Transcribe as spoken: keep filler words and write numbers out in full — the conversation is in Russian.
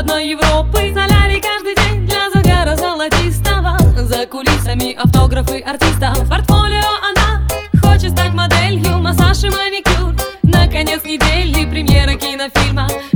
Западной Европы. Солярий каждый день для загара золотистого. За кулисами автографы артистов. Портфолио она хочет стать моделью. Массаж и маникюр. Наконец недели премьера кинофильма.